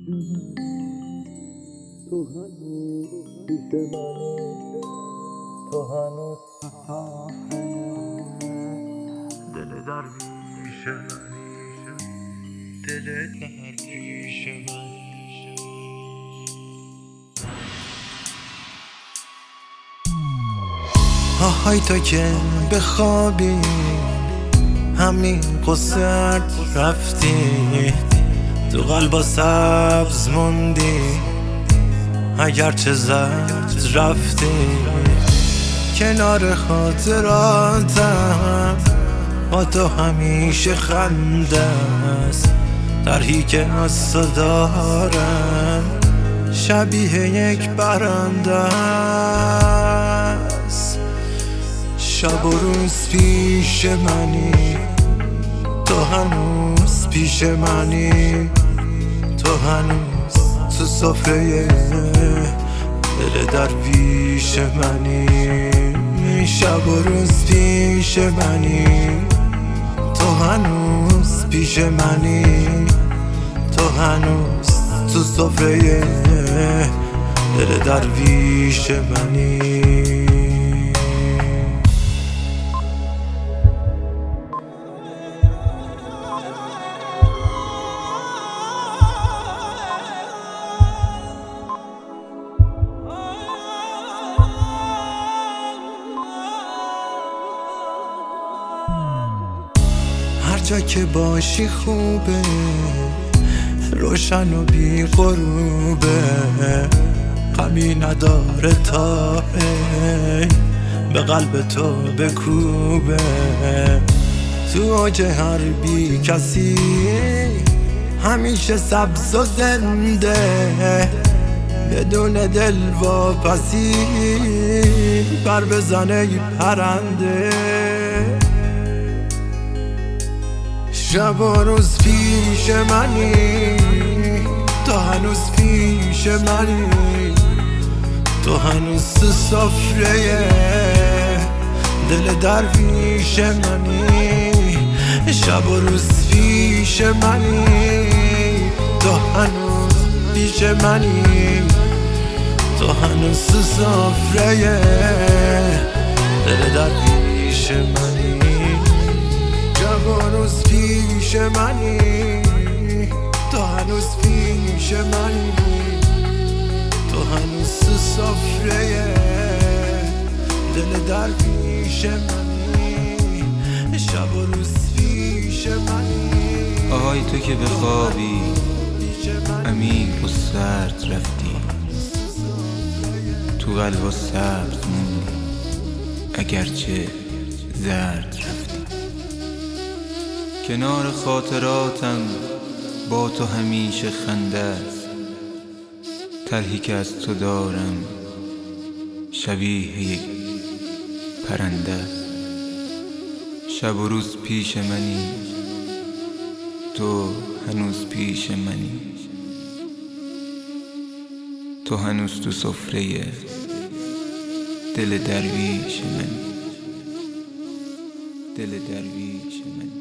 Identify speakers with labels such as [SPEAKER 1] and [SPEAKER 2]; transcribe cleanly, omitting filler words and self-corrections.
[SPEAKER 1] تو هنوز پیش منی، تو هنوز دل درویش منی، دل درویش منی. آهای تو که بخوابی همین قصد رفتی، تو قلبا سبز موندی اگرچه زرد رفتی. کنار خاطراتم با تو همیشه خنده است، طرحی که از تو دارم شبیه یک برنده است. شب و روز پیش منی، تو هنوز پیش منی، تو هنوز تو سفره دل درویش منی. شب و روز پیش منی، تو هنوز پیش منی، تو هنوز تو سفره دل درویش منی. هر جا که باشی خوبه، روشن و بی غروبه، غمی نداره تا به قلب تو بکوبه. تو اوج هر بی کسی همیشه سبز و زنده، بدون دل واپسی بر بزنه پرنده. شب و روز پیش منی، تو هنوز پیش منی، تو هنوز تو سفره دل درویش منی. شب و روز پیش منی، تو هنوز پیش منی، تو هنوز تو سفره دل درویش منی. شب و روز پیش منی، تو هنوز پیش منی، تو هنوز تو سفره دل درویش منی. شب و روز پیش منی.
[SPEAKER 2] آهای تو که بخوابی عمیق و سرد رفتی، تو قلبا سبز موندی اگرچه زرد رفتی. کنار خاطراتم با تو همیشه خنده است، طرحی که از تو دارم شبیه یک پرنده است. شب و روز پیش منی، تو هنوز پیش منی، تو هنوز تو سفره دل درویش منی، دل درویش منی.